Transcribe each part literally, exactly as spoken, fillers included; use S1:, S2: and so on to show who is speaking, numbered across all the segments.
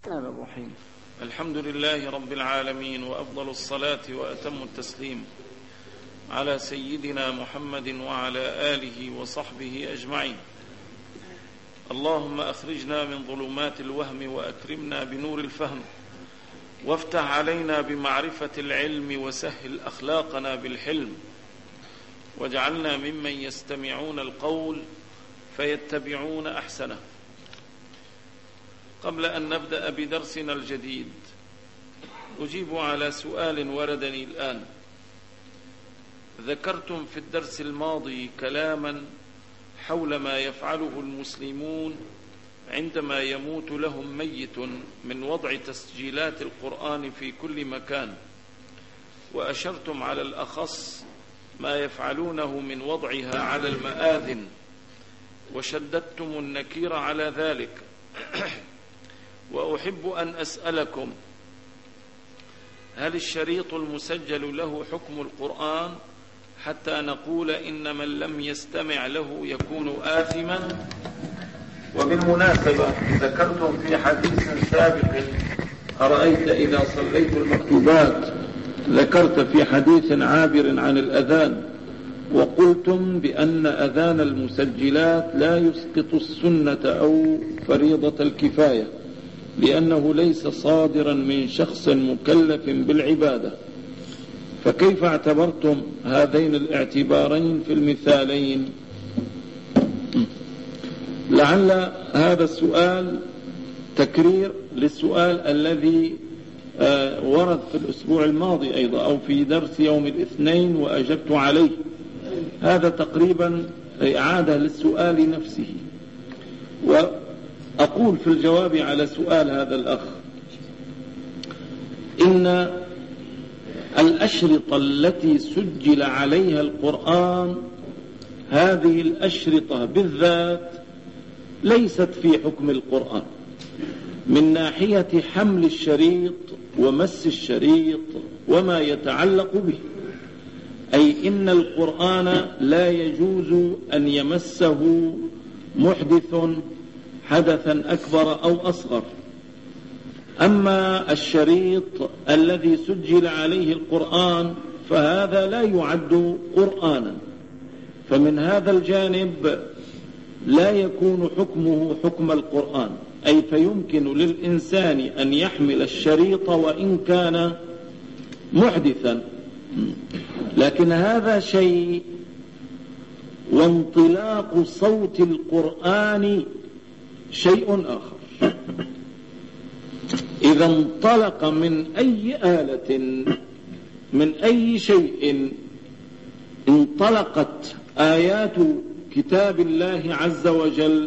S1: الرحيم. الحمد لله رب العالمين، وأفضل الصلاة وأتم التسليم على سيدنا محمد وعلى آله وصحبه أجمعين. اللهم أخرجنا من ظلمات الوهم وأكرمنا بنور الفهم، وافتح علينا بمعرفة العلم، وسهل أخلاقنا بالحلم، واجعلنا ممن يستمعون القول فيتبعون أحسنه. قبل أن نبدأ بدرسنا الجديد أجيب على سؤال وردني الآن. ذكرتم في الدرس الماضي كلاما حول ما يفعله المسلمون عندما يموت لهم ميت من وضع تسجيلات القرآن في كل مكان، وأشرتم على الأخص ما يفعلونه من وضعها على المآذن، وشددتم النكير على ذلك. وأحب أن أسألكم: هل الشريط المسجل له حكم القرآن حتى نقول إن من لم يستمع له يكون آثما؟ وبالمناسبة ذكرتم في حديث سابق: أرأيت إذا صليت المكتوبات، ذكرت في حديث عابر عن الأذان، وقلتم بأن أذان المسجلات لا يسقط السنة أو فريضة الكفاية، لأنه ليس صادرا من شخص مكلف بالعبادة. فكيف اعتبرتم هذين الاعتبارين في المثالين؟ لعل هذا السؤال تكرير للسؤال الذي ورد في الأسبوع الماضي أيضا، أو في درس يوم الاثنين وأجبت عليه. هذا تقريبا إعادة للسؤال نفسه. وأقول في الجواب على سؤال هذا الأخ: إن الأشرطة التي سجل عليها القرآن، هذه الأشرطة بالذات ليست في حكم القرآن من ناحية حمل الشريط ومس الشريط وما يتعلق به، أي إن القرآن لا يجوز أن يمسه محدث حدثا أكبر أو أصغر. أما الشريط الذي سجل عليه القرآن فهذا لا يعد قرآنا، فمن هذا الجانب لا يكون حكمه حكم القرآن، أي فيمكن للإنسان أن يحمل الشريط وإن كان محدثا. لكن هذا شيء، وانطلاق صوت القرآن شيء آخر. إذا انطلق من أي آلة، من أي شيء انطلقت آيات كتاب الله عز وجل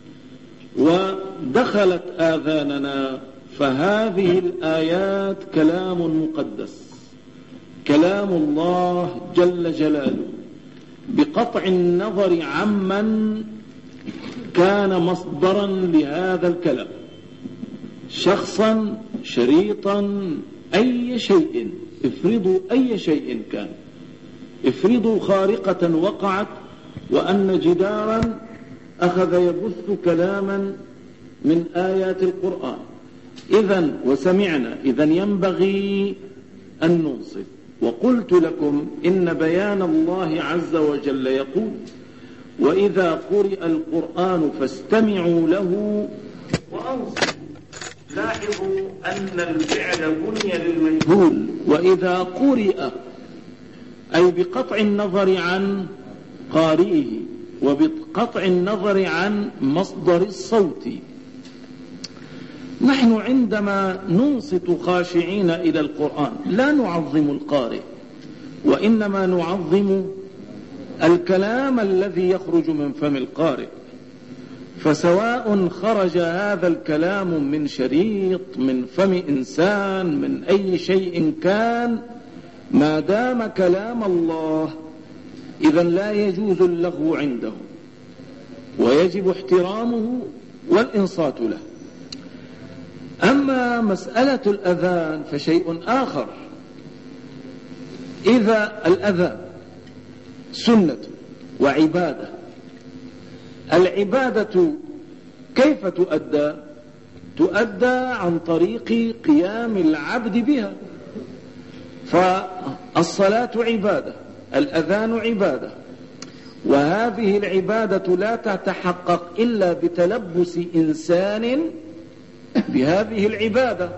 S1: ودخلت آذاننا، فهذه الآيات كلام مقدس، كلام الله جل جلاله، بقطع النظر عمن كان مصدرا لهذا الكلام، شخصا، شريطا، أي شيء. افرضوا أي شيء كان، افرضوا خارقة وقعت وأن جدارا أخذ يبث كلاما من آيات القرآن، إذن وسمعنا، إذن ينبغي أن ننصت. وقلت لكم إن بيان الله عز وجل يقول: وإذا قرئ القرآن فاستمعوا له وأنصتوا. لاحظوا أن الفعل بني للمجهول، وإذا قرئ أي بقطع النظر عن قارئه وبقطع النظر عن مصدر الصوت. نحن عندما ننصت خاشعين إلى القرآن لا نعظم القارئ، وإنما نعظم الكلام الذي يخرج من فم القارئ. فسواء خرج هذا الكلام من شريط، من فم إنسان، من أي شيء كان، ما دام كلام الله إذن لا يجوز اللغو عنده، ويجب احترامه والإنصات له. أما مسألة الأذان فشيء آخر. إذا الأذان سنة وعبادة، العبادة كيف تؤدى؟
S2: تؤدى عن طريق قيام العبد بها. فالصلاة عبادة، الأذان عبادة، وهذه العبادة لا تتحقق إلا بتلبس إنسان بهذه العبادة.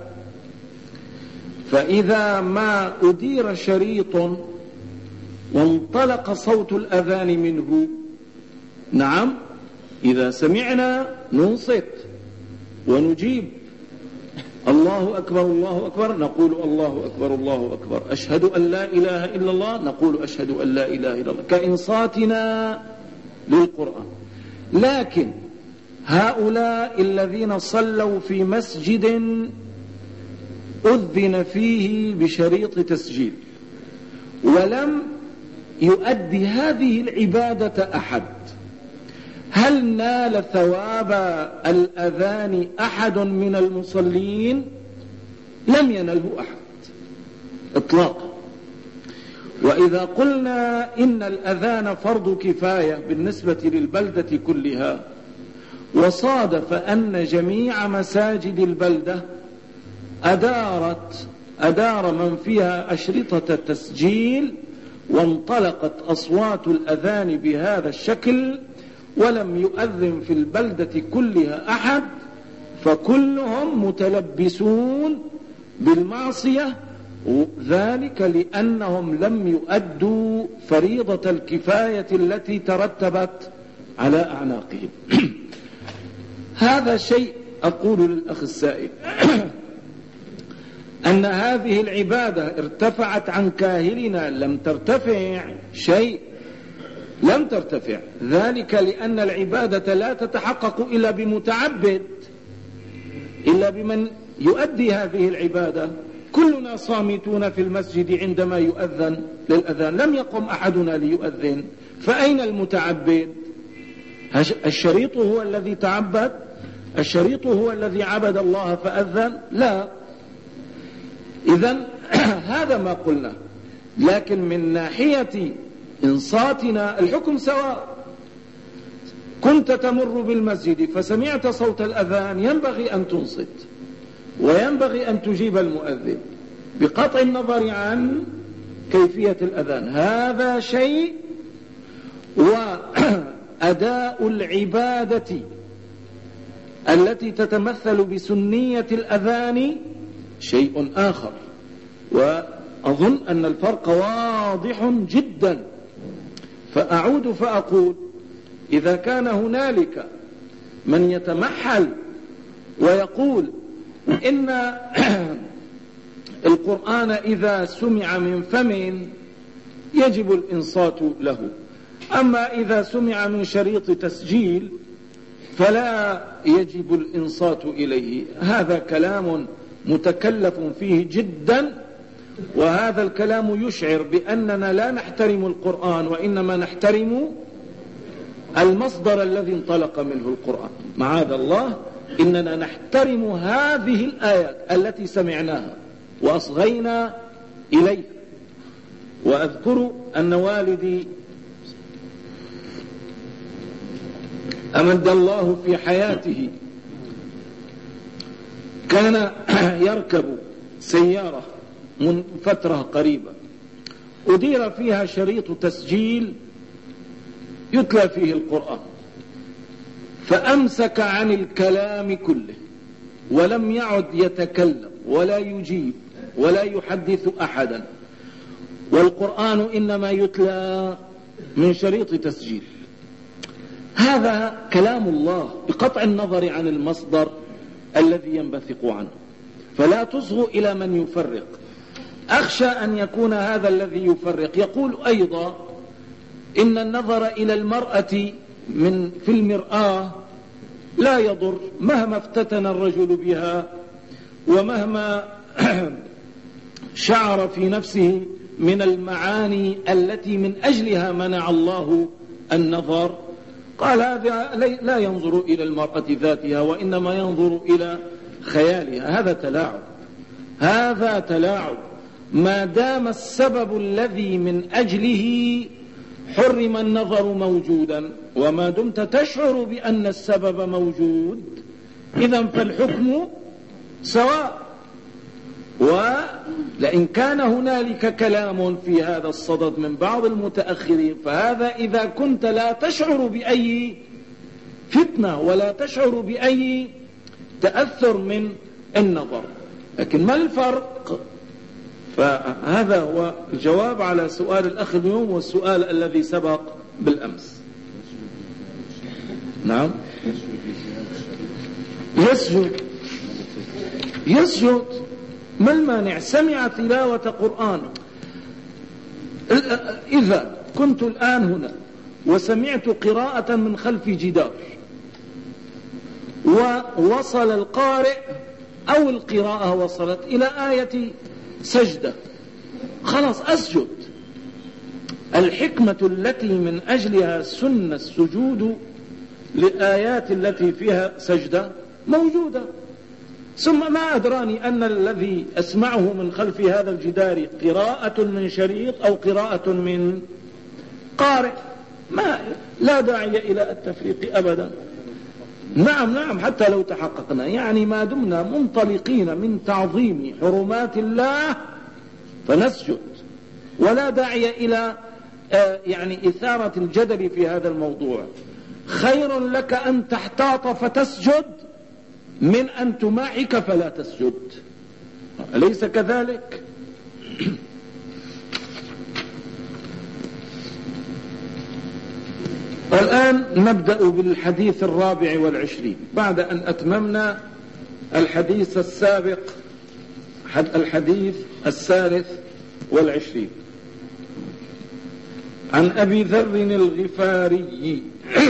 S2: فإذا ما أدير شريط وانطلق صوت الأذان منه، نعم، إذا سمعنا ننصت ونجيب، الله أكبر الله أكبر، نقول الله أكبر الله أكبر، أشهد أن لا إله إلا الله، نقول أشهد أن لا إله إلا الله، كإنصاتنا للقرآن. لكن هؤلاء الذين صلوا في مسجد أذن فيه بشريط تسجيل ولم يؤدي هذه العبادة أحد، هل نال ثواب الأذان أحد من المصلين؟ لم ينله أحد إطلاقا. وإذا قلنا إن الأذان فرض كفاية بالنسبة للبلدة كلها، وصادف أن جميع مساجد البلدة أدارت أدار من فيها أشرطة تسجيل وانطلقت أصوات الأذان بهذا الشكل ولم يؤذن في البلدة كلها أحد، فكلهم متلبسون بالمعصية، ذلك لأنهم لم يؤدوا فريضة الكفاية التي ترتبت على أعناقهم. هذا شيء أقول للأخ السائل، أن هذه العبادة ارتفعت عن كاهلنا، لم ترتفع شيء، لم ترتفع، ذلك لأن العبادة لا تتحقق إلا بمتعبد، إلا بمن يؤدي هذه العبادة. كلنا صامتون في المسجد عندما يؤذن للأذان، لم يقم أحدنا ليؤذن، فأين المتعبد؟ الشريط هو الذي تعبد؟ الشريط هو الذي عبد الله فأذن؟ لا. إذن هذا ما قلنا. لكن من ناحية إنصاتنا الحكم سواء. كنت تمر بالمسجد فسمعت صوت الأذان، ينبغي أن تنصت وينبغي أن تجيب المؤذن بقطع النظر عن كيفية الأذان، هذا شيء، وأداء العبادة التي تتمثل بسنية الأذان شيء آخر. وأظن أن الفرق واضح جدا. فأعود فأقول، إذا كان هنالك من يتمحل ويقول إن القرآن إذا سمع من فم يجب الإنصات له، أما إذا سمع من شريط تسجيل فلا يجب الإنصات إليه، هذا كلام متكلف فيه جدا، وهذا الكلام يشعر بأننا لا نحترم القرآن، وإنما نحترم المصدر الذي انطلق منه القرآن. معاذ الله، إننا نحترم هذه الآيات التي سمعناها وأصغينا إليه. وأذكر أن والدي أمد الله في حياته كان يركب سيارة من فترة قريبة أدير فيها شريط تسجيل يتلى فيه القرآن، فأمسك عن الكلام كله ولم يعد يتكلم ولا يجيب ولا يحدث أحدا، والقرآن إنما يتلى من شريط تسجيل. هذا كلام الله بقطع النظر عن المصدر الذي ينبثق عنه، فلا تصغوا إلى من يفرق. أخشى أن يكون هذا الذي يفرق يقول أيضا إن النظر إلى المرأة من في المرآة لا يضر، مهما افتتن الرجل بها ومهما شعر في نفسه من المعاني التي من أجلها منع الله النظر. قال هذا لا ينظر إلى المرأة ذاتها، وإنما ينظر إلى خيالها. هذا تلاعب، هذا تلاعب. ما دام السبب الذي من أجله حرم النظر موجودا، وما دمت تشعر بأن السبب موجود إذن فالحكم سواء. ولئن كان هنالك كلام في هذا الصدد من بعض المتأخرين فهذا إذا كنت لا تشعر بأي فتنة ولا تشعر بأي تأثر من النظر. لكن ما الفرق؟ فهذا هو الجواب على سؤال الأخ اليوم والسؤال الذي سبق بالأمس. نعم، يسجد يسجد ما المانع؟ سمع تلاوة قرآن. إذا كنت الآن هنا وسمعت قراءة من خلف جدار ووصل القارئ أو القراءة وصلت إلى آية سجدة، خلاص أسجد. الحكمة التي من أجلها سن السجود للآيات التي فيها سجدة موجودة. ثم ما أدراني أن الذي أسمعه من خلف هذا الجدار قراءة من شريط أو قراءة من قارئ، ما لا داعي إلى التفريق أبدا. نعم نعم، حتى لو تحققنا، يعني ما دمنا منطلقين من تعظيم حرمات الله فنسجد، ولا داعي إلى آه يعني إثارة الجدل في هذا الموضوع. خير لك أن تحتاط فتسجد من أن تماعك فلا تسجد، أليس كذلك؟ الآن نبدأ بالحديث الرابع والعشرين بعد أن أتممنا الحديث السابق، الحديث الثالث والعشرين. عن أبي ذر الغفاري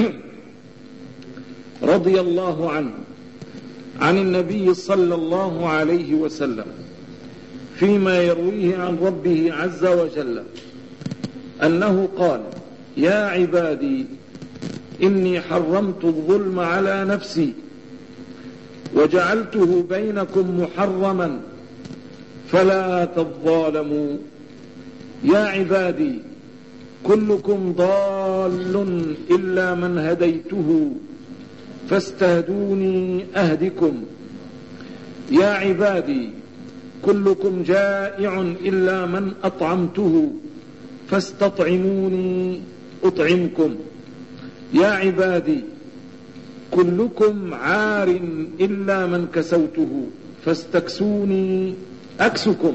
S2: رضي الله عنه عن النبي صلى الله عليه وسلم فيما يرويه عن ربه عز وجل أنه قال: يا عبادي إني حرمت الظلم على نفسي وجعلته بينكم محرما فلا تظالموا. يا عبادي كلكم ضال إلا من هديته فاستهدوني أهدكم. يا عبادي كلكم جائع إلا من أطعمته فاستطعموني أطعمكم. يا عبادي كلكم عار إلا من كسوته فاستكسوني أكسكم.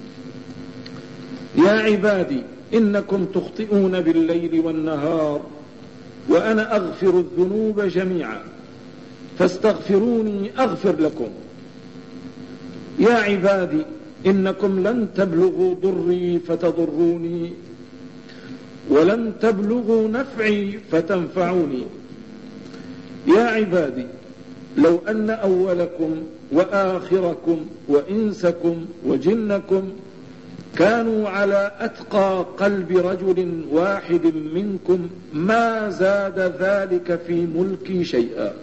S2: يا عبادي إنكم تخطئون بالليل والنهار وأنا أغفر الذنوب جميعا فاستغفروني أغفر لكم. يا عبادي إنكم لن تبلغوا ضري فتضروني ولن تبلغوا نفعي فتنفعوني. يا عبادي لو أن أولكم وآخركم وإنسكم وجنكم كانوا على أتقى قلب رجل واحد منكم ما زاد ذلك في ملكي شيئا.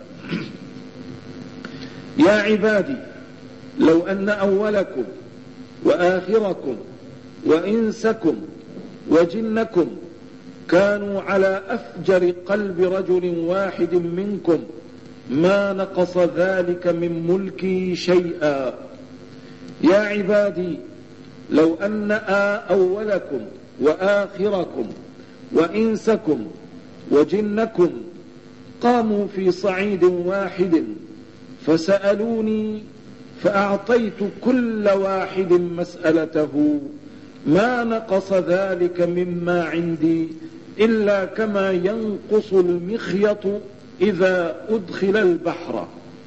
S2: يا عبادي لو أن أولكم وآخركم وإنسكم وجنكم كانوا على أفجر قلب رجل واحد منكم ما نقص ذلك من ملكي شيئا. يا عبادي لو أن أولكم وآخركم وإنسكم وجنكم قاموا في صعيد واحد فسألوني فأعطيت كل واحد مسألته ما نقص ذلك مما عندي إلا كما ينقص المخيط إذا أدخل البحر.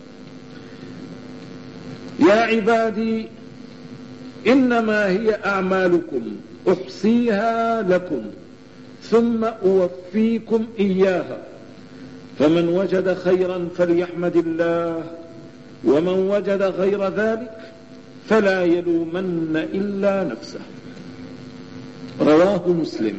S2: يا عبادي إنما هي أعمالكم أحصيها لكم ثم أوفيكم إياها فمن وجد خيرا فليحمد الله ومن وجد غير ذلك فلا يلومن إلا نفسه. رواه مسلم.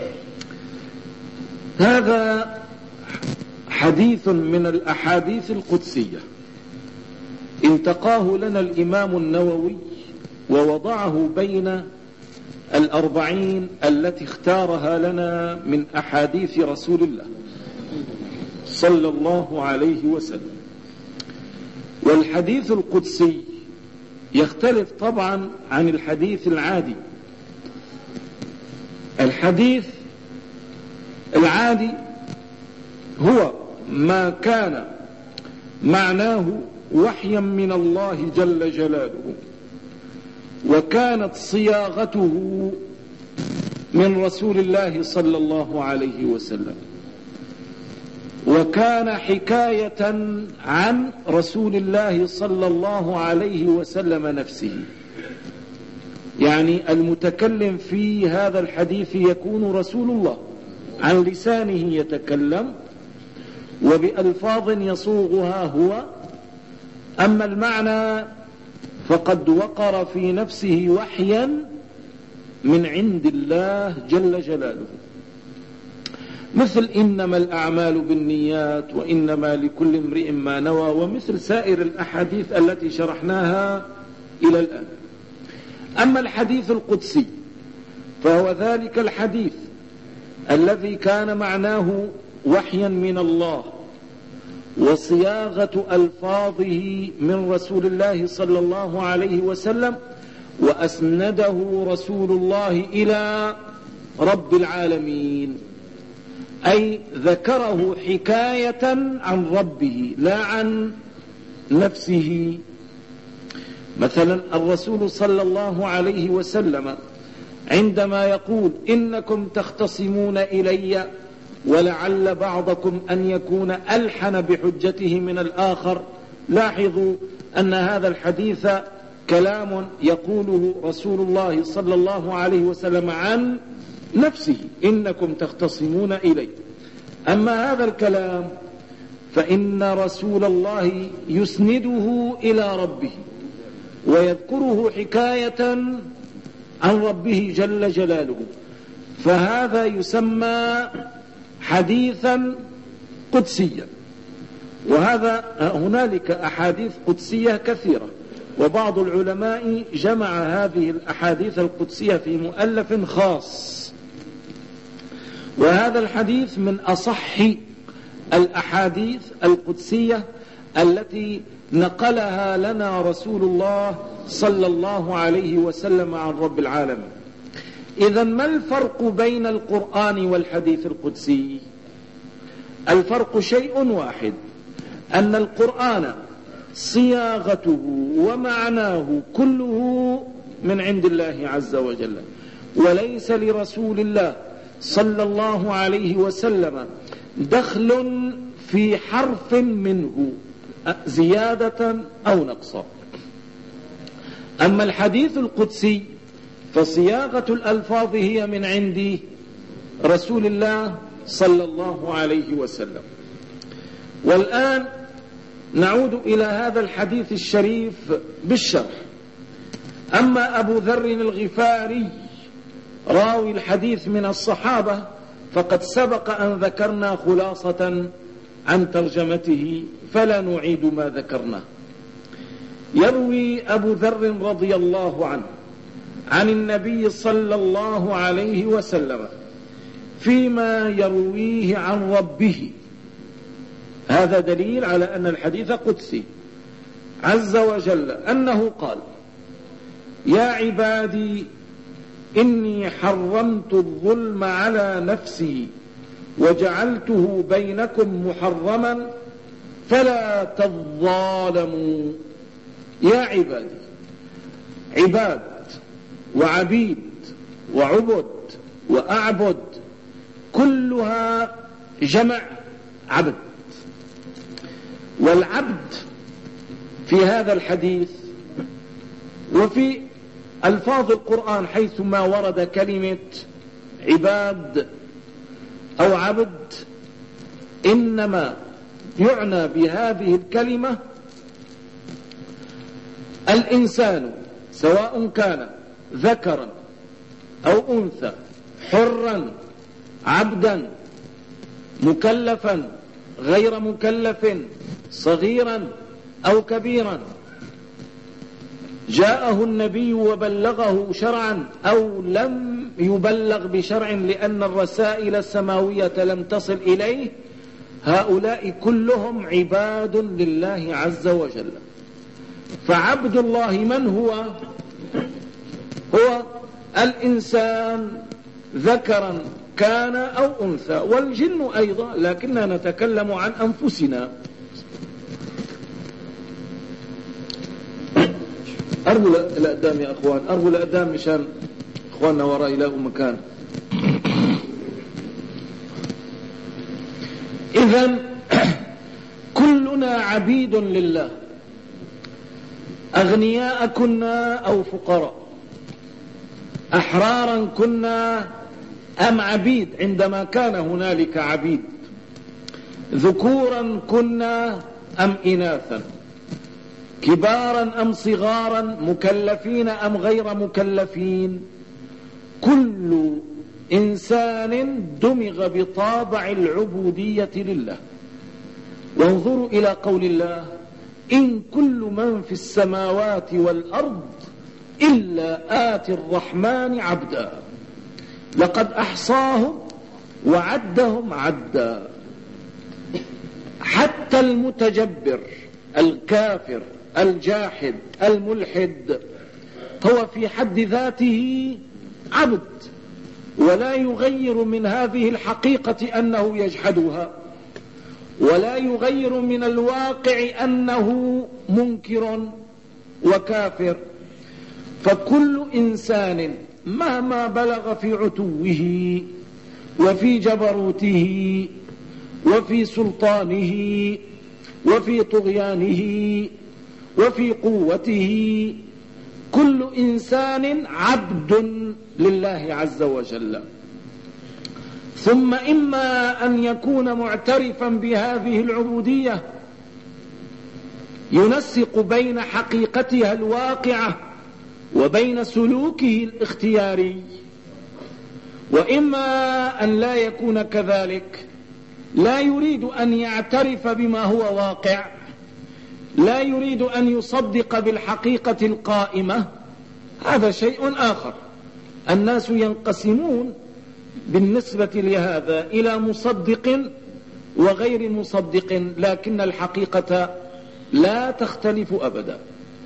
S2: هذا حديث من الأحاديث القدسية انتقاه لنا الإمام النووي ووضعه بين الأربعين التي اختارها لنا من أحاديث رسول الله صلى الله عليه وسلم. والحديث القدسي يختلف طبعا عن الحديث العادي. الحديث العادي هو ما كان معناه وحيا من الله جل جلاله، وكانت صياغته من رسول الله صلى الله عليه وسلم، وكان حكاية عن رسول الله صلى الله عليه وسلم نفسه. يعني المتكلم في هذا الحديث يكون رسول الله، عن لسانه يتكلم وبألفاظ يصوغها هو، أما المعنى فقد وقر في نفسه وحيا من عند الله جل جلاله، مثل إنما الأعمال بالنيات وإنما لكل امرئ ما نوى، ومثل سائر الأحاديث التي شرحناها إلى الآن. أما الحديث القدسي فهو ذلك الحديث الذي كان معناه وحيا من الله، وصياغة ألفاظه من رسول الله صلى الله عليه وسلم، وأسنده رسول الله إلى رب العالمين، أي ذكره حكاية عن ربه لا عن نفسه. مثلا الرسول صلى الله عليه وسلم عندما يقول إنكم تختصمون إلي ولعل بعضكم أن يكون ألحن بحجته من الآخر، لاحظوا أن هذا الحديث كلام يقوله رسول الله صلى الله عليه وسلم عن نفسه، إنكم تختصمون إلي. أما هذا الكلام فإن رسول الله يسنده إلى ربه ويذكره حكاية عن ربه جل جلاله، فهذا يسمى حديثا قدسيا. وهذا هنالك أحاديث قدسية كثيرة، وبعض العلماء جمع هذه الأحاديث القدسية في مؤلف خاص، وهذا الحديث من أصح الأحاديث القدسية التي نقلها لنا رسول الله صلى الله عليه وسلم عن رب العالمين. إذن ما الفرق بين القرآن والحديث القدسي؟ الفرق شيء واحد، أن القرآن صياغته ومعناه كله من عند الله عز وجل، وليس لرسول الله صلى الله عليه وسلم دخل في حرف منه زيادة أو نقصا. أما الحديث القدسي فصياغة الألفاظ هي من عند رسول الله صلى الله عليه وسلم. والآن نعود إلى هذا الحديث الشريف بالشرح. أما أبو ذر الغفاري راوي الحديث من الصحابة فقد سبق أن ذكرنا خلاصة عن ترجمته فلا نعيد ما ذكرناه. يروي أبو ذر رضي الله عنه عن النبي صلى الله عليه وسلم فيما يرويه عن ربه، هذا دليل على أن الحديث قدسي، عز وجل أنه قال: يا عبادي إني حرمت الظلم على نفسي وجعلته بينكم محرما فلا تظالموا. يا عبادي، عباد وعبيد وعبد وأعبد كلها جمع عبد، والعبد في هذا الحديث وفي ألفاظ القرآن حيثما ورد كلمة عباد أو عبد إنما يعنى بهذه الكلمة الإنسان، سواء كان ذكرا أو أنثى، حرا عبدا، مكلفا غير مكلف، صغيرا أو كبيرا، جاءه النبي وبلغه شرعا أو لم يبلغ بشرع لأن الرسائل السماوية لم تصل إليه، هؤلاء كلهم عباد لله عز وجل. فعبد الله من هو؟ هو الإنسان ذكرا كان أو أنثى، والجن أيضا، لكننا نتكلم عن أنفسنا. أرجو الأقدام يا أخوان، أرجو الأقدام مشان أخواننا وراء يلاقوا مكان. إذن كلنا عبيد لله، أغنياء كنا أو فقراء، أحرارا كنا أم عبيد عندما كان هنالك عبيد، ذكورا كنا أم إناثا، كبارا أم صغارا، مكلفين أم غير مكلفين، كل إنسان دمغ بطابع العبودية لله. وانظروا إلى قول الله: إن كل من في السماوات والأرض إلا آتي الرحمن عبدا لقد أحصاهم وعدهم عدا. حتى المتجبر الكافر الجاحد الملحد هو في حد ذاته عبد، ولا يغير من هذه الحقيقة أنه يجحدها، ولا يغير من الواقع أنه منكر وكافر. فكل إنسان مهما بلغ في عتوه وفي جبروته وفي سلطانه وفي طغيانه وفي قوته، كل إنسان عبد لله عز وجل. ثم إما أن يكون معترفا بهذه العبودية ينسق بين حقيقتها الواقعة وبين سلوكه الاختياري، وإما أن لا يكون كذلك، لا يريد أن يعترف بما هو واقع، لا يريد أن يصدق بالحقيقة القائمة. هذا شيء آخر. الناس ينقسمون بالنسبة لهذا إلى مصدق وغير مصدق، لكن الحقيقة لا تختلف أبدا.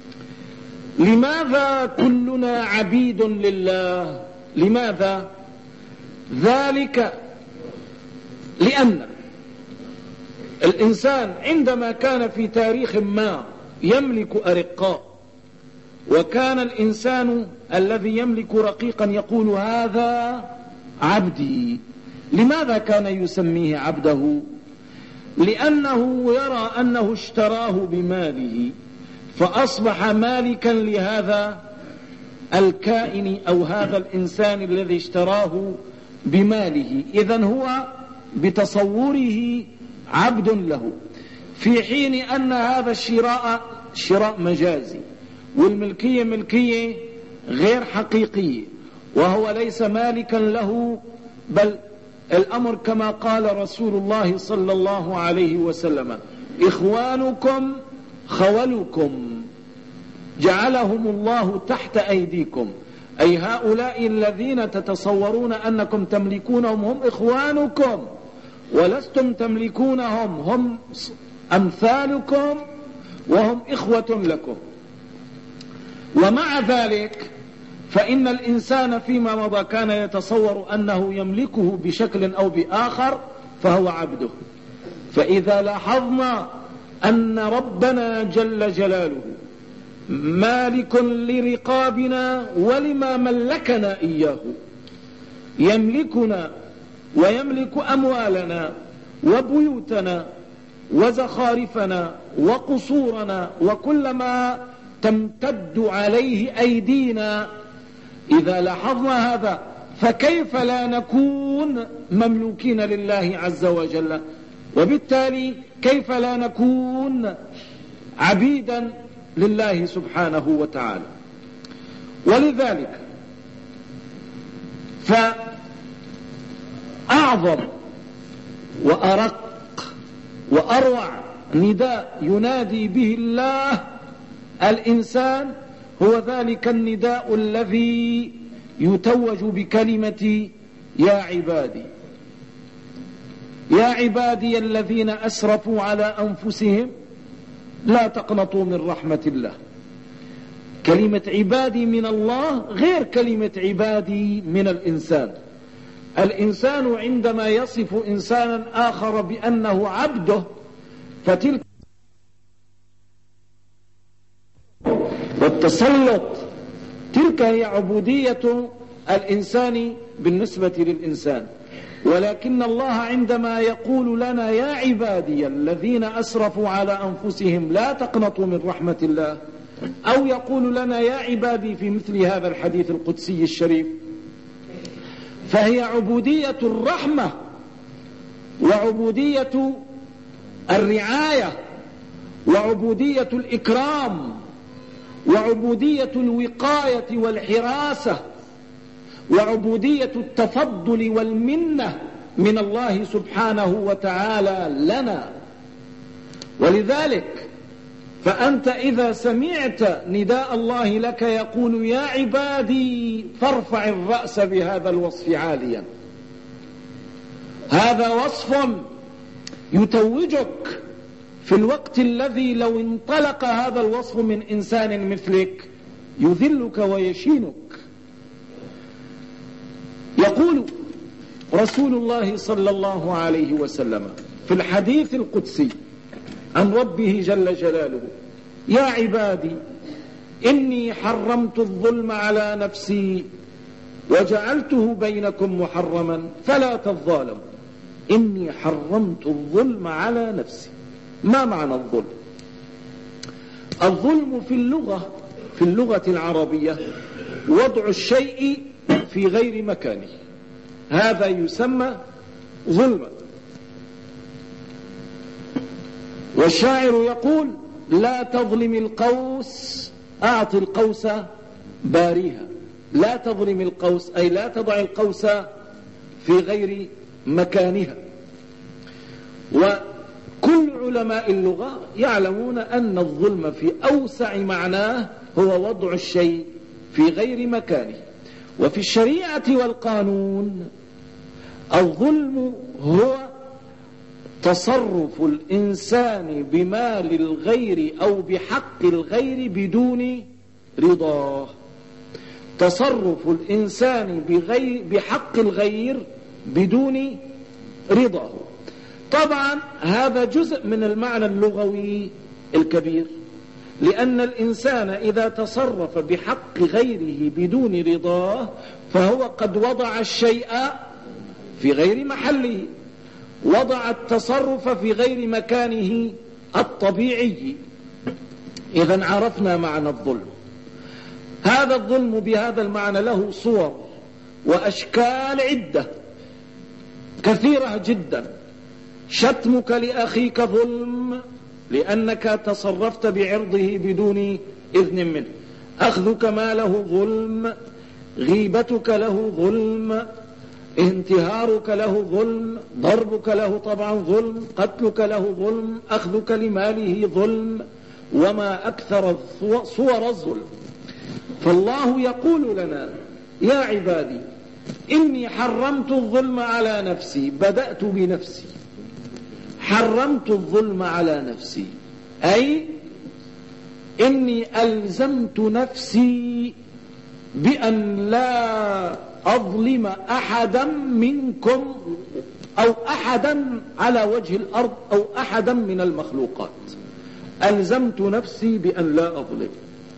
S2: لماذا كلنا عبيد لله؟ لماذا؟ ذلك لأن الإنسان عندما كان في تاريخ ما يملك أرقاء، وكان الإنسان الذي يملك رقيقا يقول: هذا عبدي. لماذا كان يسميه عبده؟ لأنه يرى أنه اشتراه بماله، فأصبح مالكا لهذا الكائن أو هذا الإنسان الذي اشتراه بماله. إذن هو بتصوره عبد له، في حين أن هذا الشراء شراء مجازي، والملكية ملكية غير حقيقية، وهو ليس مالكا له، بل الأمر كما قال رسول الله صلى الله عليه وسلم: إخوانكم خولكم جعلهم الله تحت أيديكم، أي هؤلاء الذين تتصورون أنكم تملكونهم هم إخوانكم، ولستم تملكونهم، هم أمثالكم وهم إخوة لكم. ومع ذلك فإن الإنسان فيما مضى كان يتصور أنه يملكه بشكل أو بآخر فهو عبده. فإذا لاحظنا أن ربنا جل جلاله مالك لرقابنا ولما ملكنا إياه، يملكنا ويملك أموالنا وبيوتنا وزخارفنا وقصورنا وكل ما تمتد عليه أيدينا. إذا لاحظنا هذا فكيف لا نكون مملوكين لله عز وجل؟ وبالتالي كيف لا نكون عبيدا لله سبحانه وتعالى؟ ولذلك فأعظم وأرق وأروع نداء ينادي به الله الإنسان هو ذلك النداء الذي يتوج بكلمة: يا عبادي، يا عبادي الذين أسرفوا على أنفسهم لا تقنطوا من رحمة الله كلمة عبادي من الله غير كلمة عبادي من الإنسان. الإنسان عندما يصف إنسانا آخر بأنه عبده فتلك والتسلط تلك هي عبودية الإنسان بالنسبة للإنسان. ولكن الله عندما يقول لنا يا عبادي الذين أسرفوا على أنفسهم لا تقنطوا من رحمة الله، أو يقول لنا يا عبادي في مثل هذا الحديث القدسي الشريف، فهي عبودية الرحمة وعبودية الرعاية وعبودية الإكرام وعبودية الوقاية والحراسة وعبودية التفضل والمنة من الله سبحانه وتعالى لنا. ولذلك فأنت إذا سمعت نداء الله لك يقول يا عبادي فارفع الرأس بهذا الوصف عاليا. هذا وصف يتوجك في الوقت الذي لو انطلق هذا الوصف من إنسان مثلك يذلك ويشينك. يقول رسول الله صلى الله عليه وسلم في الحديث القدسي عن ربه جل جلاله يا عبادي إني حرمت الظلم على نفسي وجعلته بينكم محرما فلا تظالموا. إني حرمت الظلم على نفسي. ما معنى الظلم؟ الظلم في اللغة في اللغة العربية وضع الشيء في غير مكانه، هذا يسمى ظلما. والشاعر يقول لا تظلم القوس أعط القوس باريها. لا تظلم القوس أي لا تضع القوس في غير مكانها. وكل علماء اللغة يعلمون أن الظلم في أوسع معناه هو وضع الشيء في غير مكانه. وفي الشريعة والقانون الظلم هو تصرف الإنسان بمال الغير أو بحق الغير بدون رضاه. تصرف الإنسان بغير بحق الغير بدون رضاه. طبعا هذا جزء من المعنى اللغوي الكبير، لأن الإنسان إذا تصرف بحق غيره بدون رضاه فهو قد وضع الشيء في غير محله، وضع التصرف في غير مكانه الطبيعي. إذن عرفنا معنى الظلم. هذا الظلم بهذا المعنى له صور وأشكال عدة كثيرة جدا. شتمك لأخيك ظلم لأنك تصرفت بعرضه بدون إذن منه. أخذك ماله ظلم. غيبتك له ظلم. انتهارك له ظلم. ضربك له طبعا ظلم. قتلك له ظلم. أخذك لماله ظلم. وما أكثر صور الظلم. فالله يقول لنا يا عبادي إني حرمت الظلم على نفسي. بدأت بنفسي. حرمت الظلم على نفسي أي إني ألزمت نفسي بأن لا أظلم أحدا منكم أو أحدا على وجه الأرض أو أحدا من المخلوقات. ألزمت نفسي بأن لا أظلم.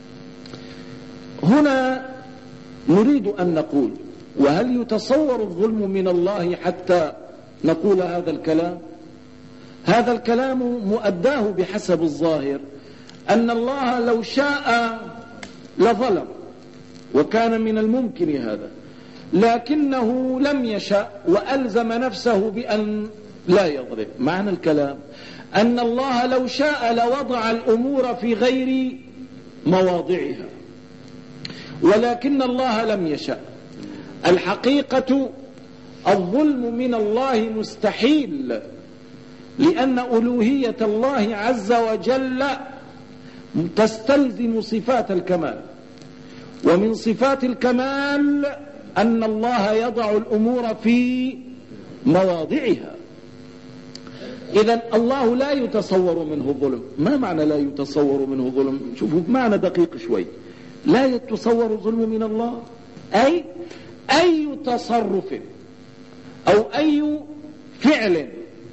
S2: هنا نريد أن نقول وهل يتصور الظلم من الله حتى نقول هذا الكلام؟ هذا الكلام مؤداه بحسب الظاهر أن الله لو شاء لظلم، وكان من الممكن هذا، لكنه لم يشاء وألزم نفسه بأن لا يظلم. معنى الكلام أن الله لو شاء لوضع الأمور في غير مواضعها، ولكن الله لم يشاء. الحقيقة الظلم من الله مستحيل، لأن ألوهية الله عز وجل تستلزم صفات الكمال، ومن صفات الكمال أن الله يضع الأمور في مواضعها. إذن الله لا يتصور منه ظلم. ما معنى لا يتصور منه ظلم؟ شوفوا بمعنى دقيق شوي. لا يتصور الظلم من الله. أي أي تصرف أو أي فعل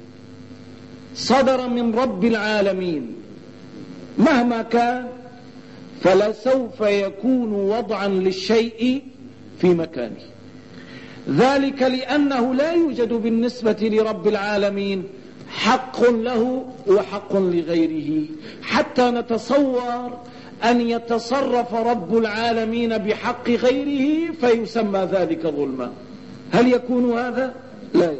S2: صدر من رب العالمين مهما كان فلسوف يكون وضعا للشيء في مكانه، ذلك لأنه لا يوجد بالنسبة لرب العالمين حق له وحق لغيره، حتى نتصور أن يتصرف رب العالمين بحق غيره فيسمى ذلك ظلما. هل يكون هذا؟ لا يكون.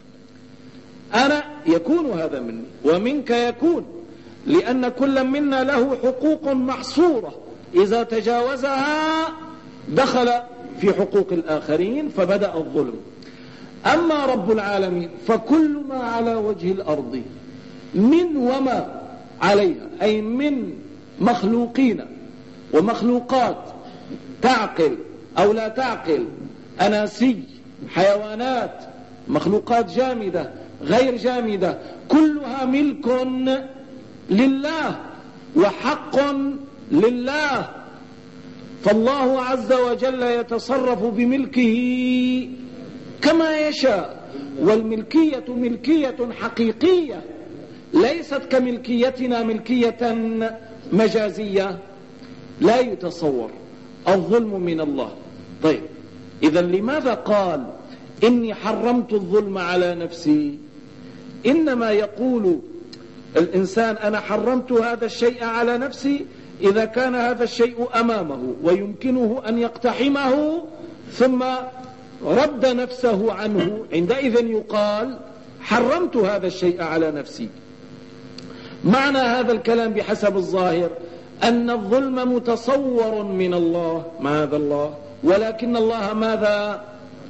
S2: أنا يكون هذا مني ومنك يكون، لأن كل منا له حقوق محصورة إذا تجاوزها دخل في حقوق الآخرين فبدأ الظلم. أما رب العالمين فكل ما على وجه الأرض من وما عليها، أي من مخلوقين ومخلوقات تعقل أو لا تعقل، أناسي، حيوانات، مخلوقات جامدة غير جامدة، كلها ملك لله وحق لله. فالله عز وجل يتصرف بملكه كما يشاء، والملكية ملكية حقيقية ليست كملكيتنا ملكية مجازية. لا يتصور الظلم من الله. طيب إذا لماذا قال إني حرمت الظلم على نفسي؟ إنما يقول الإنسان أنا حرمت هذا الشيء على نفسي إذا كان هذا الشيء أمامه ويمكنه أن يقتحمه ثم رد نفسه عنه، عندئذ يقال حرمت هذا الشيء على نفسي. معنى هذا الكلام بحسب الظاهر أن الظلم متصور من الله معاذ الله، ولكن الله ماذا؟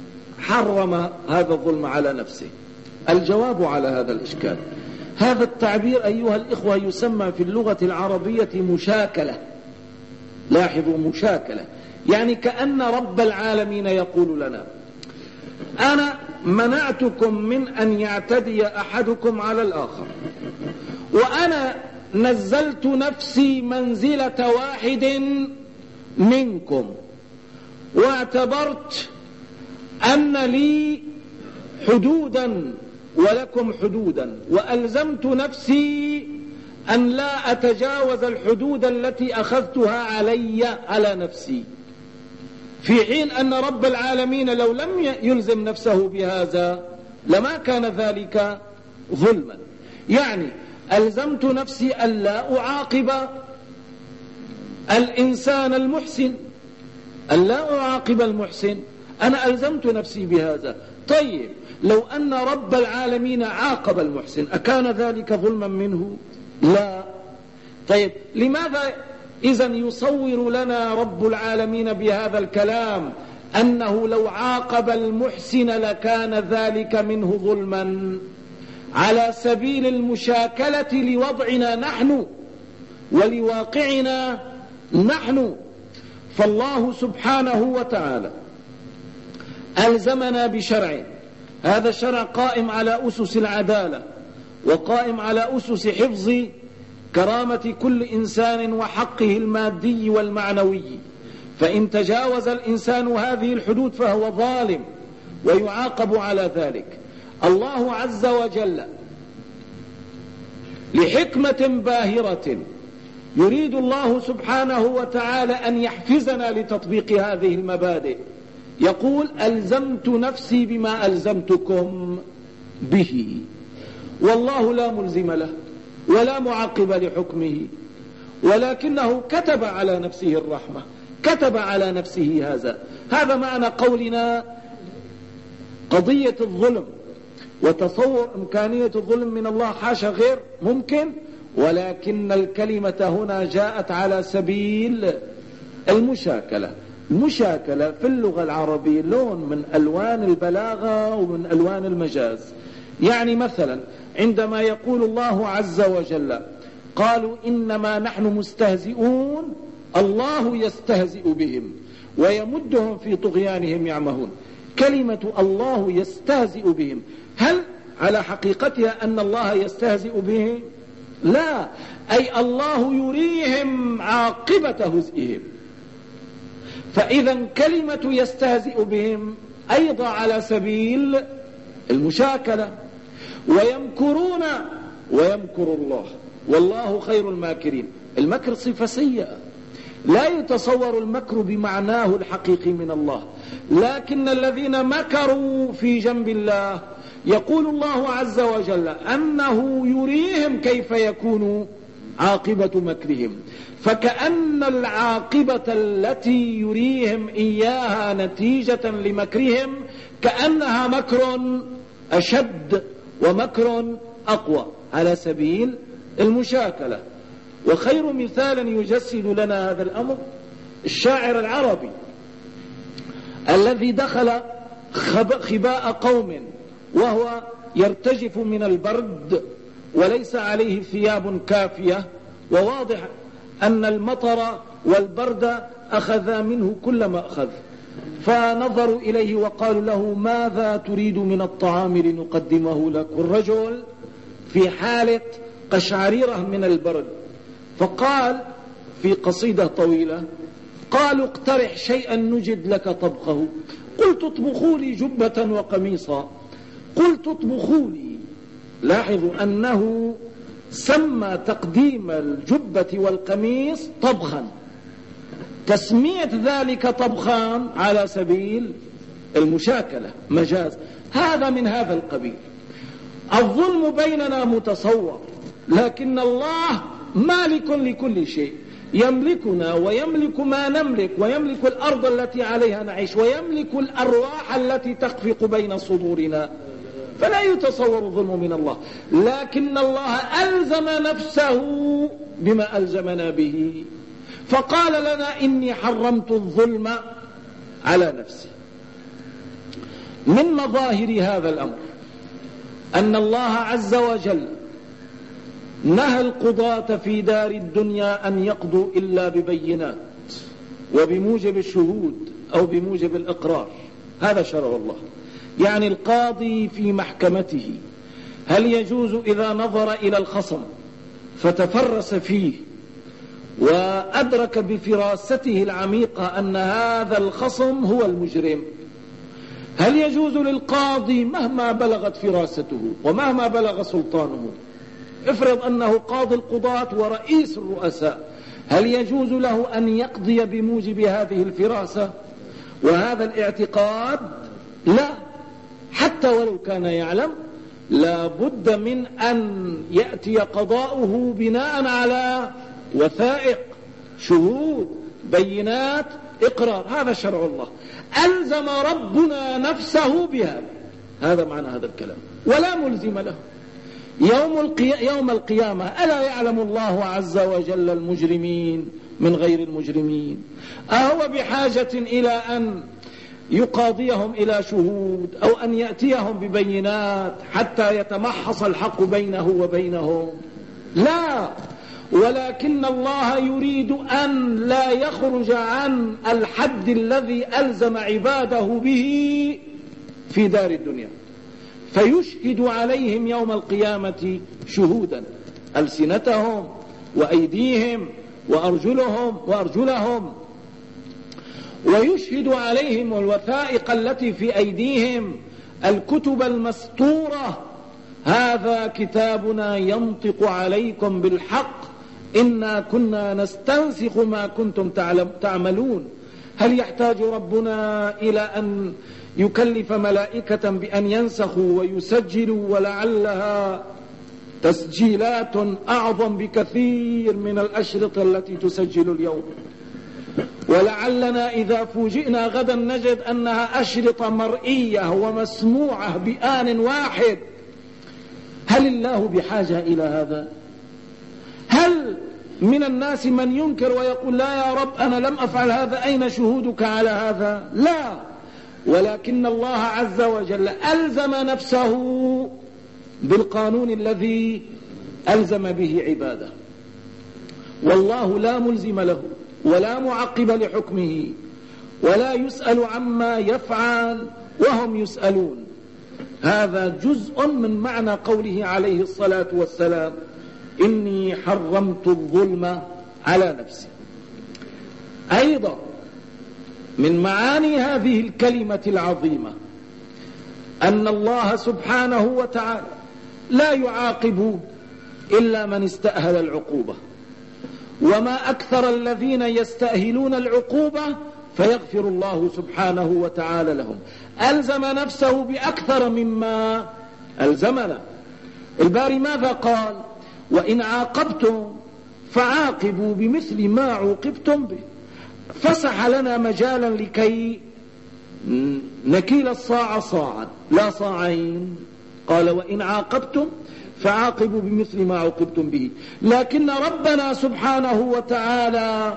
S2: حرم هذا الظلم على نفسه. الجواب على هذا الإشكال، هذا التعبير أيها الإخوة يسمى في اللغة العربية مشاكلة. لاحظوا، مشاكلة، يعني كأن رب العالمين يقول لنا أنا منعتكم من أن يعتدي أحدكم على الآخر، وأنا نزلت نفسي منزلة واحد منكم، واعتبرت أن لي حدودا ولكم حدودا، وألزمت نفسي أن لا أتجاوز الحدود التي أخذتها علي على نفسي، في حين أن رب العالمين لو لم يلزم نفسه بهذا لما كان ذلك ظلما. يعني ألزمت نفسي ألا أعاقب الإنسان المحسن، ألا أعاقب المحسن، أنا ألزمت نفسي بهذا. طيب لو أن رب العالمين عاقب المحسن أكان ذلك ظلما منه؟ لا. طيب لماذا إذن يصور لنا رب العالمين بهذا الكلام أنه لو عاقب المحسن لكان ذلك منه ظلما؟ على سبيل المشاكلة لوضعنا نحن ولواقعنا نحن. فالله سبحانه وتعالى ألزمنا بشرع، هذا الشرع قائم على أسس العدالة وقائم على أسس حفظ كرامة كل إنسان وحقه المادي والمعنوي، فإن تجاوز الإنسان هذه الحدود فهو ظالم ويعاقب على ذلك. الله عز وجل لحكمة باهرة يريد الله سبحانه وتعالى أن يحفزنا لتطبيق هذه المبادئ، يقول ألزمت نفسي بما ألزمتكم به، والله لا ملزم له ولا معقب لحكمه، ولكنه كتب على نفسه الرحمة، كتب على نفسه هذا. هذا معنى قولنا قضية الظلم وتصور إمكانية الظلم من الله حاشا غير ممكن، ولكن الكلمة هنا جاءت على سبيل المشاكلة. المشاكلة في اللغة العربية لون من ألوان البلاغة ومن ألوان المجاز. يعني مثلا عندما يقول الله عز وجل قالوا إنما نحن مستهزئون، الله يستهزئ بهم ويمدهم في طغيانهم يعمهون. كلمة الله يستهزئ بهم هل على حقيقتها أن الله يستهزئ بهم؟ لا، أي الله يريهم عاقبة هزئهم، فإذا كلمة يستهزئ بهم أيضا على سبيل المشاكلة. ويمكرون ويمكر الله والله خير الماكرين. المكر صفة سيئة، لا يتصور المكر بمعناه الحقيقي من الله، لكن الذين مكروا في جنب الله يقول الله عز وجل أنه يريهم كيف يكون عاقبة مكرهم، فكأن العاقبة التي يريهم إياها نتيجة لمكرهم كأنها مكر أشد ومكر أقوى على سبيل المشاكلة. وخير مثال يجسد لنا هذا الأمر الشاعر العربي الذي دخل خباء قوم وهو يرتجف من البرد وليس عليه ثياب كافية، وواضح أن المطر والبرد أخذ منه كل ما أخذ، فنظروا إليه وقالوا له ماذا تريد من الطعام لنقدمه لك؟ والرجل في حالة قشعريرة من البرد، فقال في قصيدة طويلة قالوا اقترح شيئا نجد لك طبخه، قلت اطبخوا لي جبة وقميصا، قلت اطبخوا لي. لاحظوا أنه سمى تقديم الجبة والقميص طبخا، تسمية ذلك طبخان على سبيل المشاكلة مجاز. هذا من هذا القبيل. الظلم بيننا متصور، لكن الله مالك لكل شيء، يملكنا ويملك ما نملك، ويملك الأرض التي عليها نعيش، ويملك الأرواح التي تخفق بين صدورنا، فلا يتصور الظلم من الله. لكن الله ألزم نفسه بما ألزمنا به، فقال لنا إني حرمت الظلم على نفسي. من مظاهر هذا الأمر أن الله عز وجل نهى القضاة في دار الدنيا أن يقضوا إلا ببينات وبموجب الشهود أو بموجب الإقرار. هذا شرع الله. يعني القاضي في محكمته هل يجوز إذا نظر إلى الخصم فتفرس فيه وأدرك بفراسته العميقة أن هذا الخصم هو المجرم، هل يجوز للقاضي مهما بلغت فراسته ومهما بلغ سلطانه، افرض أنه قاضي القضاة ورئيس الرؤساء، هل يجوز له أن يقضي بموجب هذه الفراسة وهذا الاعتقاد؟ لا، حتى ولو كان يعلم لا بد من أن يأتي قضاؤه بناء على وثائق، شهود، بينات، إقرار. هذا شرع الله، ألزم ربنا نفسه بهذا. هذا معنى هذا الكلام، ولا ملزم له. يوم, القي... يوم القيامة ألا يعلم الله عز وجل المجرمين من غير المجرمين؟ أهو بحاجة إلى أن يقاضيهم إلى شهود أو أن يأتيهم ببينات حتى يتمحص الحق بينه وبينهم؟ لا، ولكن الله يريد أن لا يخرج عن الحد الذي ألزم عباده به في دار الدنيا، فيشهد عليهم يوم القيامة شهودا، ألسنتهم وأيديهم وأرجلهم وأرجلهم، ويشهد عليهم الوثائق التي في أيديهم، الكتب المسطورة. هذا كتابنا ينطق عليكم بالحق إنا كنا نستنسخ ما كنتم تعملون. هل يحتاج ربنا إلى أن يكلف ملائكة بأن ينسخوا ويسجلوا، ولعلها تسجيلات أعظم بكثير من الأشرطة التي تسجل اليوم، ولعلنا إذا فوجئنا غدا نجد أنها أشرطة مرئية ومسموعة بآن واحد. هل الله بحاجة إلى هذا؟ هل من الناس من ينكر ويقول لا يا رب أنا لم أفعل هذا، أين شهودك على هذا؟ لا، ولكن الله عز وجل ألزم نفسه بالقانون الذي ألزم به عباده، والله لا ملزم له ولا معقب لحكمه ولا يسأل عما يفعل وهم يسألون. هذا جزء من معنى قوله عليه الصلاة والسلام إني حرمت الظلم على نفسي. أيضا من معاني هذه الكلمة العظيمة أن الله سبحانه وتعالى لا يعاقب إلا من استأهل العقوبة، وما أكثر الذين يستأهلون العقوبة فيغفر الله سبحانه وتعالى لهم. ألزم نفسه بأكثر مما ألزمنا. الباري ماذا قال؟ وإن عاقبتم فعاقبوا بمثل ما عوقبتم به. فسح لنا مجالا لكي نكيل الصاع صاعا لا صاعين. قال وإن عاقبتم فعاقبوا بمثل ما عوقبتم به. لكن ربنا سبحانه وتعالى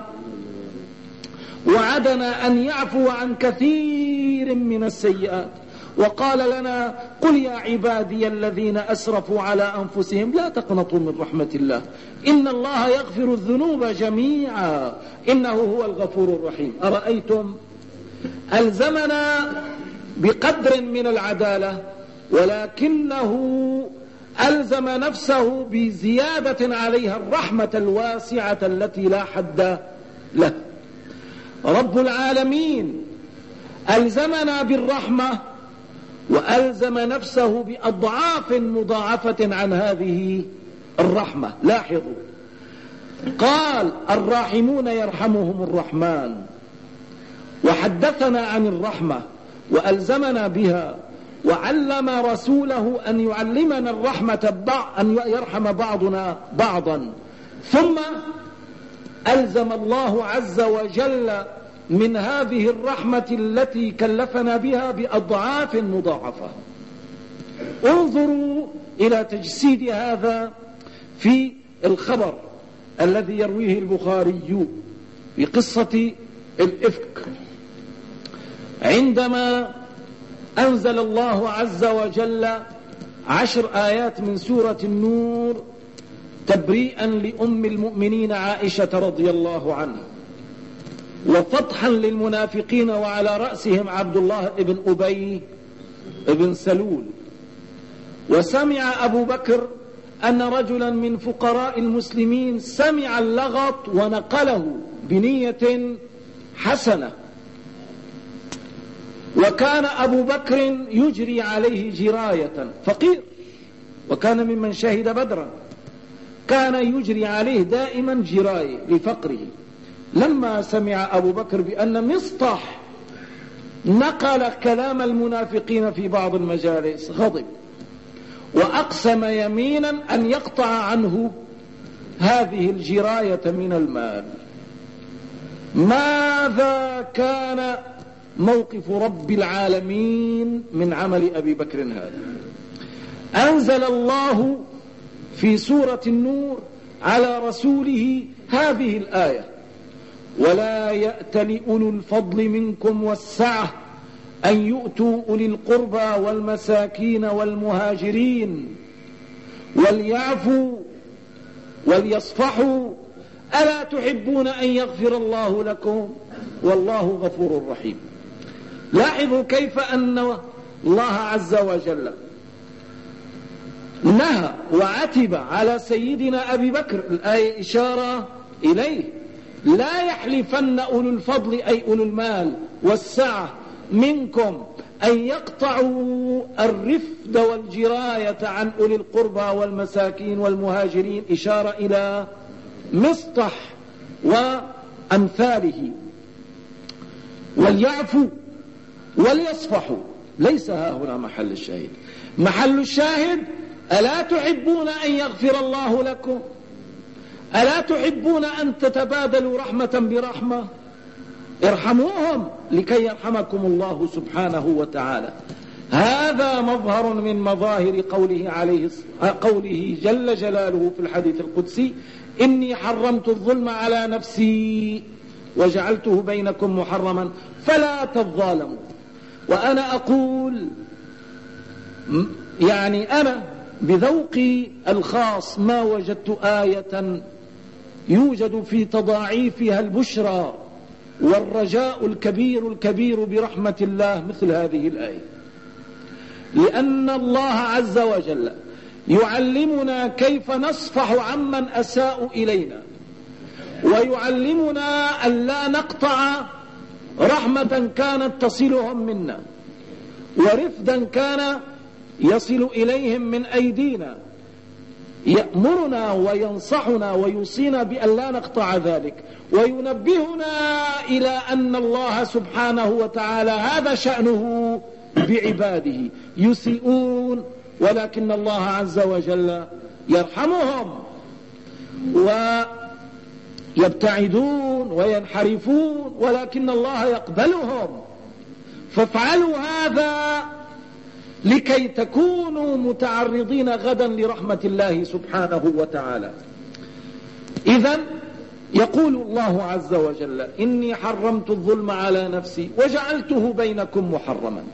S2: وعدنا أن يعفو عن كثير من السيئات، وقال لنا قل يا عبادي الذين أسرفوا على أنفسهم لا تقنطوا من رحمة الله إن الله يغفر الذنوب جميعا إنه هو الغفور الرحيم. أرأيتم؟ ألزمنا بقدر من العدالة، ولكنه ألزم نفسه بزيادة عليها الرحمة الواسعة التي لا حد له. رب العالمين ألزمنا بالرحمة وألزم نفسه بأضعاف مضاعفة عن هذه الرحمة. لاحظوا، قال الراحمون يرحمهم الرحمن، وحدثنا عن الرحمة وألزمنا بها، وعلم رسوله أن يعلمنا الرحمة أن يرحم بعضنا بعضا. ثم ألزم الله عز وجل من هذه الرحمة التي كلفنا بها بأضعاف مضاعفة. انظروا إلى تجسيد هذا في الخبر الذي يرويه البخاري في قصة الإفك، عندما أنزل الله عز وجل عشر آيات من سورة النور تبريئا لأم المؤمنين عائشة رضي الله عنها، وفتحا للمنافقين وعلى رأسهم عبد الله بن أبي بن سلول. وسمع أبو بكر أن رجلا من فقراء المسلمين سمع اللغط ونقله بنية حسنة، وكان أبو بكر يجري عليه جراية، فقير وكان ممن شهد بدرا، كان يجري عليه دائما جراية لفقره. لما سمع أبو بكر بأن مصطح نقل كلام المنافقين في بعض المجالس غضب، وأقسم يمينا أن يقطع عنه هذه الجراية من المال. ماذا كان موقف رب العالمين من عمل أبي بكر هذا؟ أنزل الله في سورة النور على رسوله هذه الآية: ولا يأتل أولو الفضل منكم والسعة أن يؤتوا أولي القربى والمساكين والمهاجرين وليعفوا وليصفحوا ألا تحبون أن يغفر الله لكم والله غفور رحيم. لاحظوا كيف أن الله عز وجل نهى وعتب على سيدنا أبي بكر، الآية إشارة إليه: لا يحلفن أولو الفضل أي أولو المال والسعة منكم أن يقطعوا الرفد والجراية عن أولي القربى والمساكين والمهاجرين، إشارة إلى مصطح وأمثاله. وليعفوا وليصفحوا، ليس ها هنا محل الشاهد. محل الشاهد: ألا تحبون أن يغفر الله لكم؟ ألا تحبون أن تتبادلوا رحمة برحمة؟ ارحموهم لكي يرحمكم الله سبحانه وتعالى. هذا مظهر من مظاهر قوله عليه قوله جل جلاله في الحديث القدسي: إني حرمت الظلم على نفسي وجعلته بينكم محرما فلا تظالموا. وأنا أقول يعني أنا بذوقي الخاص ما وجدت آية يوجد في تضاعيفها البشرى والرجاء الكبير الكبير برحمة الله مثل هذه الآية، لأن الله عز وجل يعلمنا كيف نصفح عمن أساء إلينا، ويعلمنا أن لا نقطع رحمة كانت تصلهم منا، ورفدا كان يصل إليهم من أيدينا، يأمرنا وينصحنا ويوصينا بأن لا نقطع ذلك، وينبهنا إلى أن الله سبحانه وتعالى هذا شأنه بعباده، يسيئون ولكن الله عز وجل يرحمهم، ويبتعدون وينحرفون ولكن الله يقبلهم. فافعلوا هذا لكي تكونوا متعرضين غدا لرحمة الله سبحانه وتعالى. إذن يقول الله عز وجل: إني حرمت الظلم على نفسي وجعلته بينكم محرما.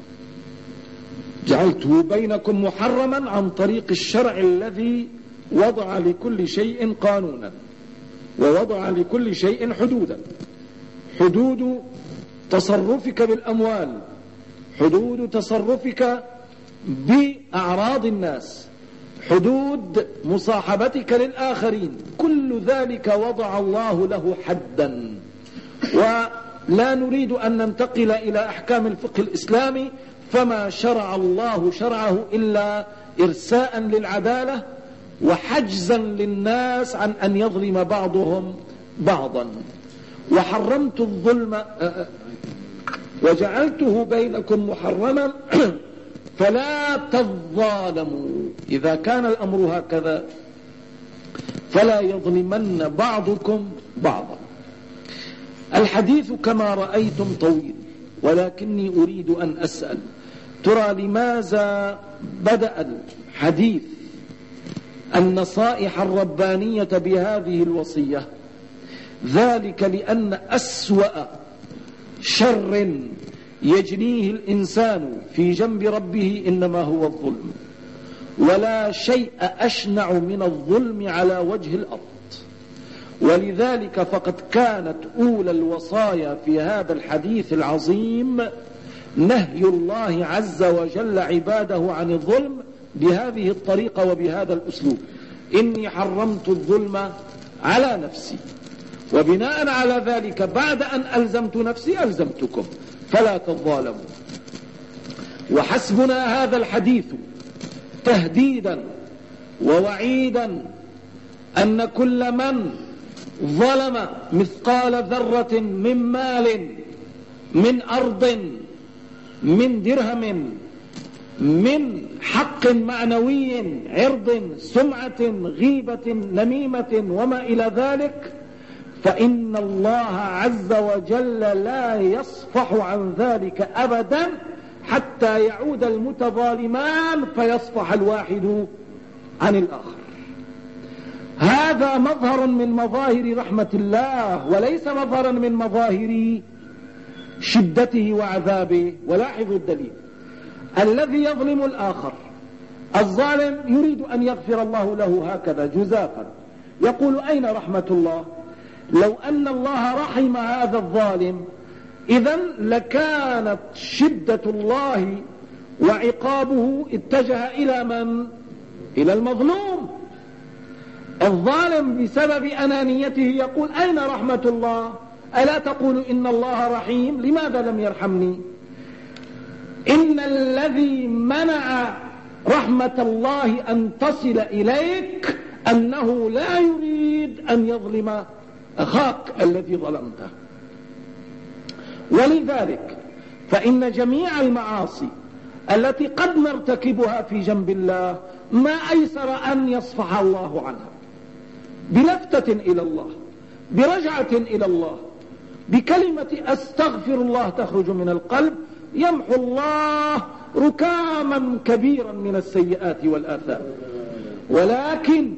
S2: جعلته بينكم محرما عن طريق الشرع الذي وضع لكل شيء قانونا، ووضع لكل شيء حدودا. حدود تصرفك بالأموال، حدود تصرفك بأعراض الناس، حدود مصاحبتك للآخرين، كل ذلك وضع الله له حدا. ولا نريد أن ننتقل إلى أحكام الفقه الإسلامي، فما شرع الله شرعه إلا إرساء للعدالة وحجزا للناس عن أن يظلم بعضهم بعضا. وحرمت الظلم وجعلته بينكم محرما فلا تظالموا. إذا كان الأمر هكذا فلا يظلمن بعضكم بعضا. الحديث كما رأيتم طويل، ولكني أريد أن أسأل: ترى لماذا بدأ الحديث النصائح الربانية بهذه الوصية؟ ذلك لأن أسوأ شر يجنيه الإنسان في جنب ربه إنما هو الظلم، ولا شيء أشنع من الظلم على وجه الأرض. ولذلك فقد كانت أولى الوصايا في هذا الحديث العظيم نهي الله عز وجل عباده عن الظلم بهذه الطريقة وبهذا الأسلوب: إني حرمت الظلم على نفسي، وبناء على ذلك بعد أن ألزمت نفسي ألزمتكم فلا تظالموا. وحسبنا هذا الحديث تهديدا ووعيدا أن كل من ظلم مثقال ذرة من مال، من أرض، من درهم، من حق معنوي، عرض، سمعة، غيبة، نميمة وما إلى ذلك، فإن الله عز وجل لا يصفح عن ذلك أبدا حتى يعود المتظالمان فيصفح الواحد عن الآخر. هذا مظهر من مظاهر رحمة الله، وليس مظهرا من مظاهر شدته وعذابه. ولاحظوا الدليل: الذي يظلم الآخر، الظالم، يريد أن يغفر الله له هكذا جزافا، يقول: أين رحمة الله؟ لو أن الله رحم هذا الظالم إذن لكانت شدة الله وعقابه اتجه إلى من؟ إلى المظلوم. الظالم بسبب أنانيته يقول: أين رحمة الله؟ ألا تقول إن الله رحيم؟ لماذا لم يرحمني؟ إن الذي منع رحمة الله أن تصل إليك أنه لا يريد أن يظلم أخاك الذي ظلمته. ولذلك فإن جميع المعاصي التي قد نرتكبها في جنب الله ما أيسر أن يصفح الله عنها بلفتة إلى الله، برجعة إلى الله، بكلمة أستغفر الله تخرج من القلب، يمحو الله ركاما كبيرا من السيئات والآثام. ولكن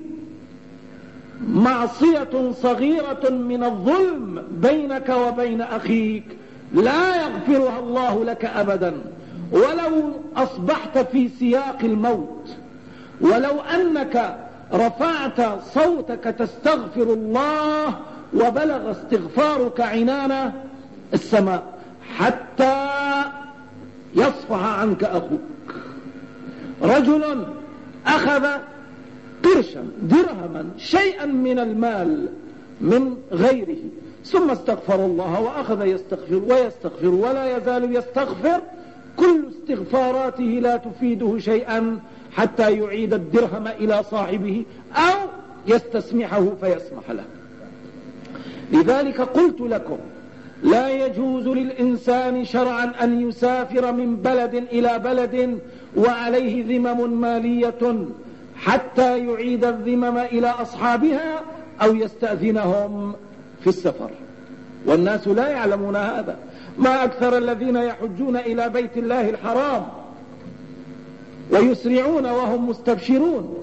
S2: معصية صغيرة من الظلم بينك وبين أخيك لا يغفرها الله لك أبدا، ولو أصبحت في سياق الموت، ولو أنك رفعت صوتك تستغفر الله وبلغ استغفارك عنان السماء حتى يصفح عنك أخوك. رجل أخذ قرشا، درهما، شيئا من المال من غيره، ثم استغفر الله وأخذ يستغفر ويستغفر ولا يزال يستغفر، كل استغفاراته لا تفيده شيئا حتى يعيد الدرهم إلى صاحبه أو يستسمحه فيسمح له. لذلك قلت لكم لا يجوز للإنسان شرعا أن يسافر من بلد إلى بلد وعليه ذمم مالية حتى يعيد الذمم إلى أصحابها أو يستأذنهم في السفر، والناس لا يعلمون هذا. ما أكثر الذين يحجون إلى بيت الله الحرام ويسرعون وهم مستبشرون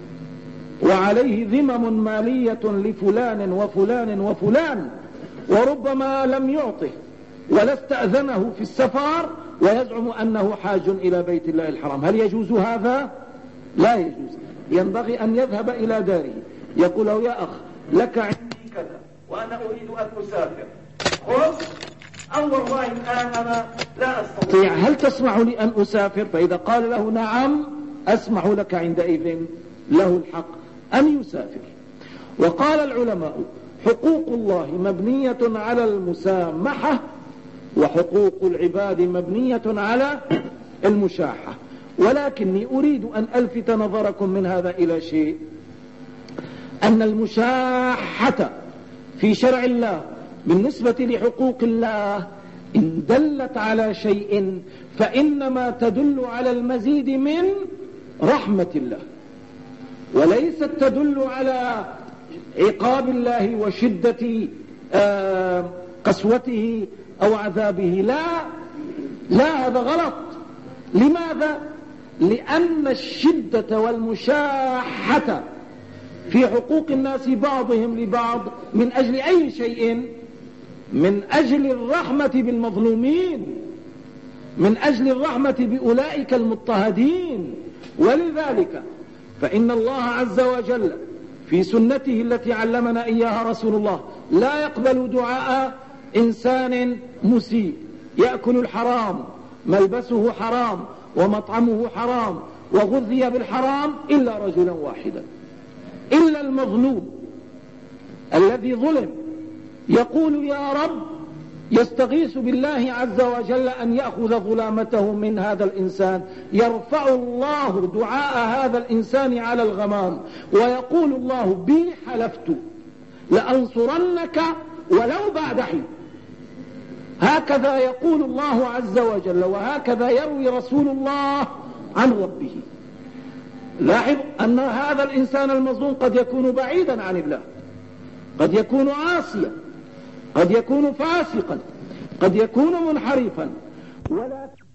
S2: وعليه ذمم مالية لفلان وفلان وفلان، وربما لم يعطه ولا استأذنه في السفر ويزعم أنه حاج إلى بيت الله الحرام. هل يجوز هذا؟ لا يجوز. ينبغي أن يذهب إلى داره يقول له يا أخ لك عندي كذا وأنا أريد أن أسافر، خذ أو والله الآن أنا لا أستطيع، هل تسمح لي أن أسافر؟ فإذا قال له نعم أسمح لك عندئذ له الحق أن يسافر. وقال العلماء حقوق الله مبنية على المسامحة وحقوق العباد مبنية على المشاحة، ولكني أريد أن ألفت نظركم من هذا إلى شيء، أن المشاحة في شرع الله بالنسبة لحقوق الله إن دلت على شيء فإنما تدل على المزيد من رحمة الله، وليست تدل على عقاب الله وشدة آه قسوته أو عذابه. لا لا هذا غلط. لماذا؟ لأن الشدة والمشاحة في حقوق الناس بعضهم لبعض من أجل أي شيء؟ من أجل الرحمة بالمظلومين، من أجل الرحمة بأولئك المضطهدين. ولذلك فإن الله عز وجل في سنته التي علمنا إياها رسول الله لا يقبل دعاء إنسان مسيء يأكل الحرام، ملبسه حرام، ومطعمه حرام، وغذي بالحرام، إلا رجلا واحدا، إلا المظلوم الذي ظلم يقول يا رب، يستغيث بالله عز وجل أن يأخذ ظلامته من هذا الإنسان، يرفع الله دعاء هذا الإنسان على الغمام ويقول الله بي حلفت لأنصرنك ولو بعد حين. هكذا يقول الله عز وجل، وهكذا يروي رسول الله عن ربه. لاحظ أن هذا الإنسان المظلوم قد يكون بعيدا عن الله، قد يكون عاصيا، قد يكون فاسقا، قد يكون منحرفا، ولا